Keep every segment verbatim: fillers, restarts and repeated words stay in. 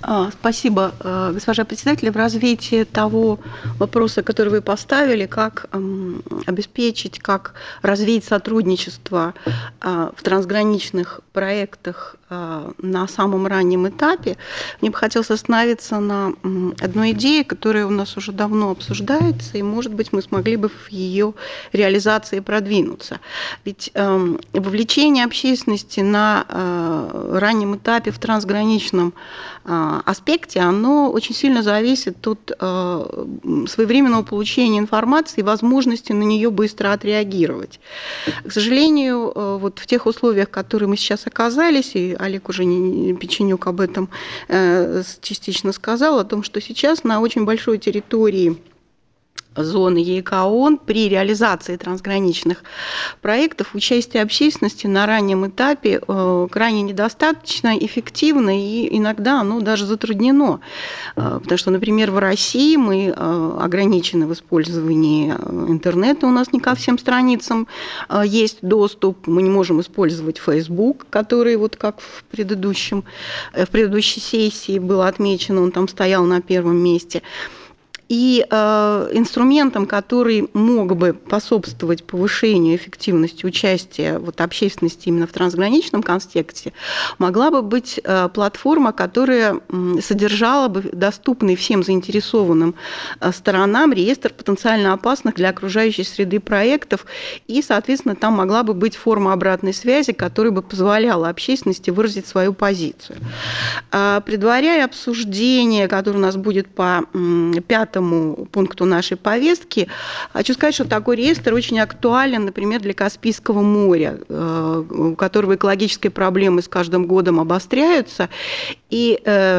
Спасибо, госпожа председатель. В развитии того вопроса, который вы поставили, как обеспечить, как развить сотрудничество в трансграничных проектах на самом раннем этапе, мне бы хотелось остановиться на одной идее, которая у нас уже давно обсуждается, и, может быть, мы смогли бы в ее реализации продвинуться. Ведь вовлечение общественности на раннем этапе в трансграничном аспекте, оно очень сильно зависит от своевременного получения информации и возможности на нее быстро отреагировать. К сожалению, вот в тех условиях, в которых мы сейчас оказались, и Олег уже Печенюк об этом частично сказал, о том, что сейчас на очень большой территории зоны ЕКОН при реализации трансграничных проектов участие общественности на раннем этапе крайне недостаточно эффективно, и иногда оно даже затруднено. Потому что, например, в России мы ограничены в использовании интернета, у нас не ко всем страницам есть доступ, мы не можем использовать Facebook, который, вот как в, предыдущем, в предыдущей сессии было отмечено, он там стоял на первом месте. И э, инструментом, который мог бы способствовать повышению эффективности участия вот, общественности именно в трансграничном контексте, могла бы быть э, платформа, которая э, содержала бы доступный всем заинтересованным э, сторонам реестр потенциально опасных для окружающей среды проектов, и, соответственно, там могла бы быть форма обратной связи, которая бы позволяла общественности выразить свою позицию. Э, предваряя обсуждение, которое у нас будет по э, пятому пункту нашей повестки, хочу сказать, что такой реестр очень актуален, например, для Каспийского моря, у которого экологические проблемы с каждым годом обостряются, и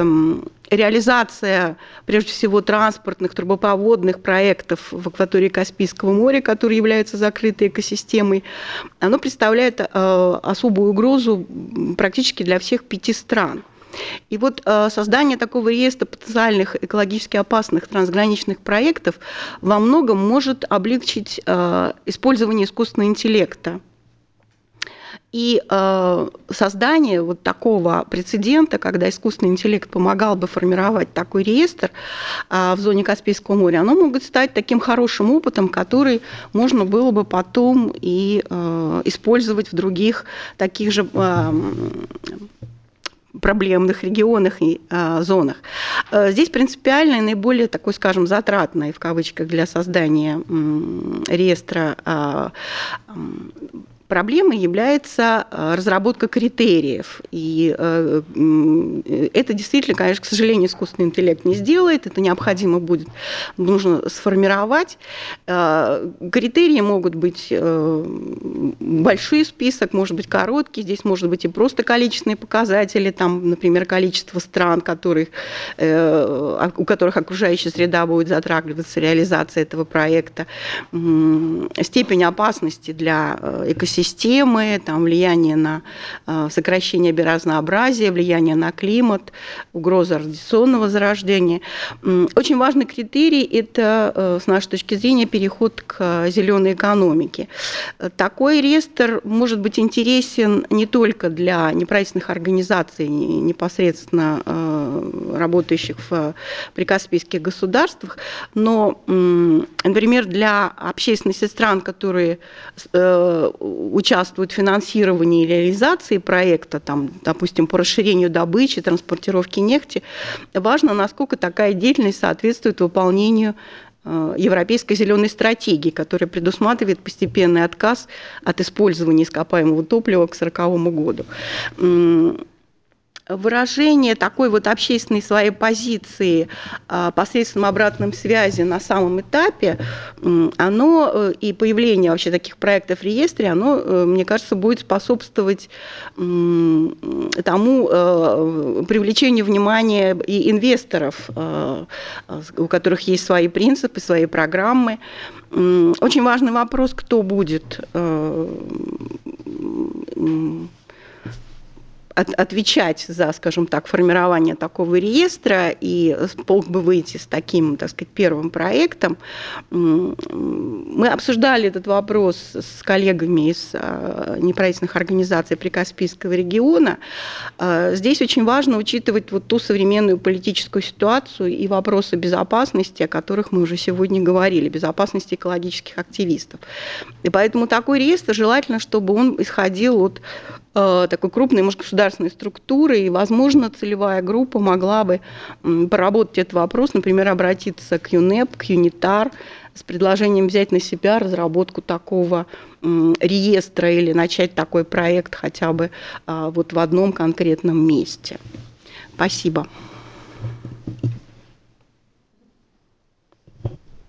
реализация, прежде всего, транспортных, трубопроводных проектов в акватории Каспийского моря, которые являются закрытой экосистемой, оно представляет особую угрозу практически для всех пяти стран. И вот создание такого реестра потенциальных экологически опасных трансграничных проектов во многом может облегчить использование искусственного интеллекта. И создание вот такого прецедента, когда искусственный интеллект помогал бы формировать такой реестр в зоне Каспийского моря, оно может стать таким хорошим опытом, который можно было бы потом и использовать в других таких же проблемных регионах и а, зонах. Здесь принципиально и наиболее такой, скажем, затратной, в кавычках, для создания м, реестра а, проблемой является разработка критериев. И это действительно, конечно, к сожалению, искусственный интеллект не сделает, это необходимо будет, нужно сформировать. Критерии могут быть большой список, может быть короткий, здесь может быть и просто количественные показатели, там, например, количество стран, которых, у которых окружающая среда будет затрагиваться, реализация этого проекта, степень опасности для экосистемы, системы, там, влияние на э, сокращение биоразнообразия, влияние на климат, угроза радиационного зарождения. Очень важный критерий – это, э, с нашей точки зрения, переход к зеленой экономике. Такой реестр может быть интересен не только для неправительственных организаций, непосредственно э, работающих в прикаспийских государствах, но, э, например, для общественности стран, которые э, участвуют в финансировании и реализации проекта, там, допустим, по расширению добычи, транспортировки нефти, важно, насколько такая деятельность соответствует выполнению Европейской зеленой стратегии, которая предусматривает постепенный отказ от использования ископаемого топлива к сороковому году. Выражение такой вот общественной своей позиции посредством обратной связи на самом этапе, оно и появление вообще таких проектов в реестре, оно, мне кажется, будет способствовать тому привлечению внимания и инвесторов, у которых есть свои принципы, свои программы. Очень важный вопрос, кто будет от, отвечать за, скажем так, формирование такого реестра и смог бы выйти с таким, так сказать, первым проектом. Мы обсуждали этот вопрос с коллегами из неправительственных организаций Прикаспийского региона. Здесь очень важно учитывать вот ту современную политическую ситуацию и вопросы безопасности, о которых мы уже сегодня говорили, безопасности экологических активистов. И поэтому такой реестр желательно, чтобы он исходил от такой крупной, может, государственной структуры, и, возможно, целевая группа могла бы проработать этот вопрос, например, обратиться к ЮНЕП, к ЮНИТАР с предложением взять на себя разработку такого реестра или начать такой проект хотя бы вот в одном конкретном месте. Спасибо.